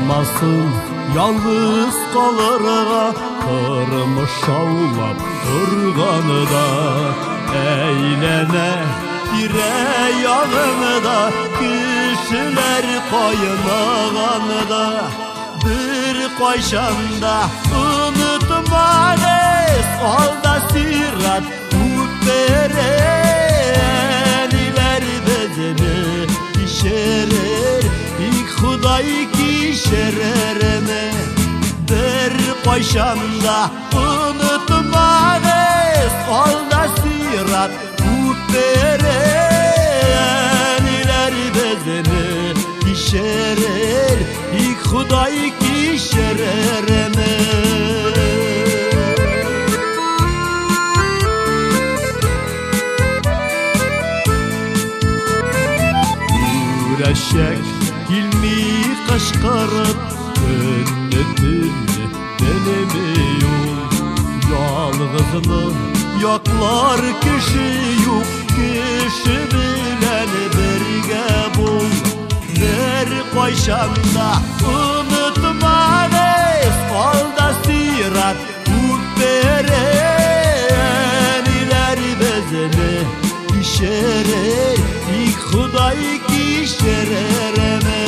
kalmasın yalnız kalırga, kırmış şavlap ırganıda, eğlene bire yanında, kişiler kaynağanıda. Bir koyşanda unutmayız, alda sirat utbereniler bezini işerer, ilk Huday kişerereme. Bir koyşanda unutmayız, alda sirat utbereniler bezini işerer, ilk Huday kişerereme. Eşek ilmi kışkırıp ünnetini denemiyor, yalğızını yoklar kişi yok, kişi bilen birge bul. Bir koyşanda unutmayız, alda sirat utbereniler bezini işerer, ilk Huday kişerereme.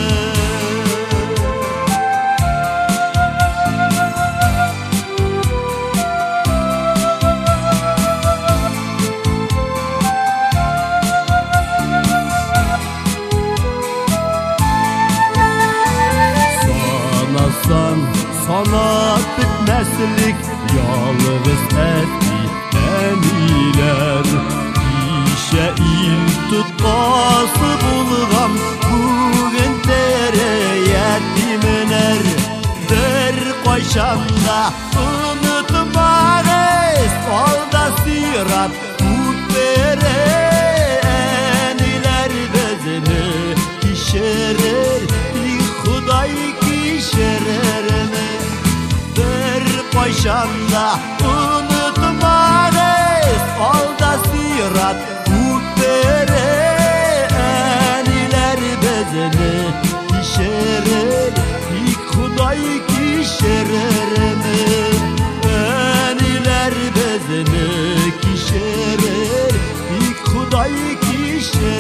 Sanasan sanat bitmezlik, yalnız etki eniler. İşe il tutması bulgam, bugün tere yetimler. Bir koyşanda unutmayız, alda sirat utbereniler bezini işerer, ilk Huday kişerereme. Bir koyşanda unutmayız, alda sirat utbereniler bezini işerer, ilk Huday kişerereme. Eniler bezini kişerer, ilk Huday kişerereme.